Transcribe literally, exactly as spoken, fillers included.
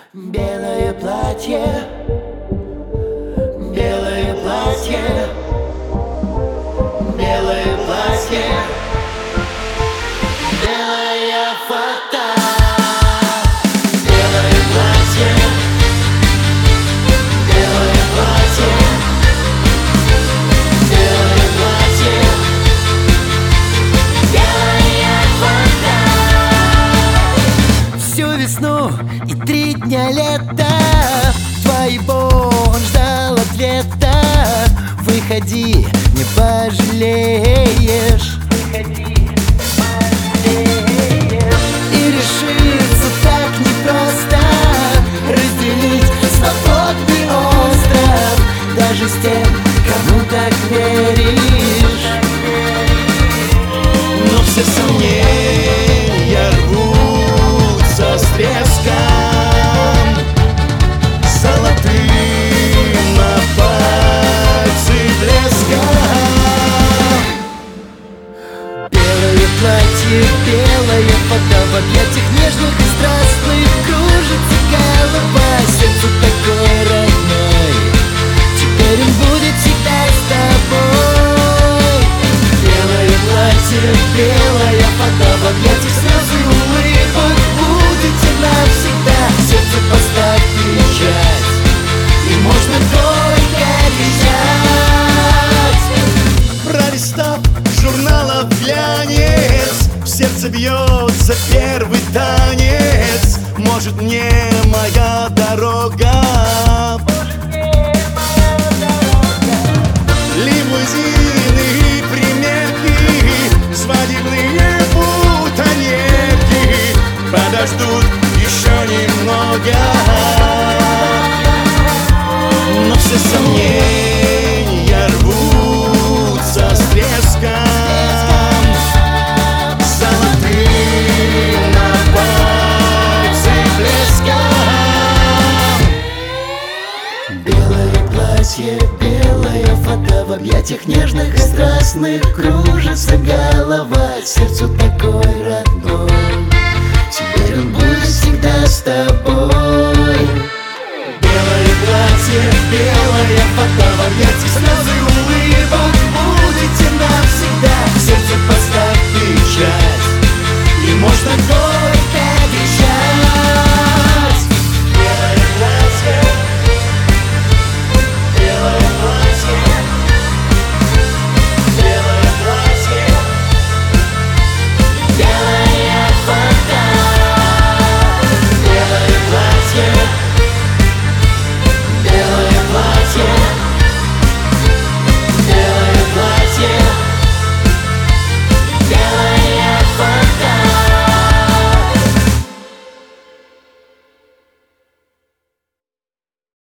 Белое платье, белое платье, белое платье, белая фата, белое платье, белое платье, белое платье, белая фата. Всю весну и три дня лета твоего он ждал ответа. Выходи, не пожалеешь. Выходи, не пожалеешь. И решится так непросто разделить свободный остров даже с тем, кому так веришь. Но все сомнения рвутся с треском, золотым на пальцы блеском. Белое платье, белая вода, в объятиях нежных и страстных кружится голова. Сердцу такой родной, теперь он будет всегда с тобой. Белое платье, белая вода, в объятиях слез и улыбок будете навсегда. Сердце поставь печать, и можно только кричать. Пролистав журналов глянец, в сердце бьется первый танец. Может, мне моя дорога, лимузины и приметы, свадебные бутоньерки подождут еще немного. Но все сомнения рвутся с треском, золотым на пальце блеском. Белое платье, белая фата, в объятиях нежных и страстных кружится голова. Сердцу такой родной, теперь он будет всегда с тобой. Белое платье, белая фата, в объятиях слезы и улыбок будете навсегда. В сердце поставь печать, и можно только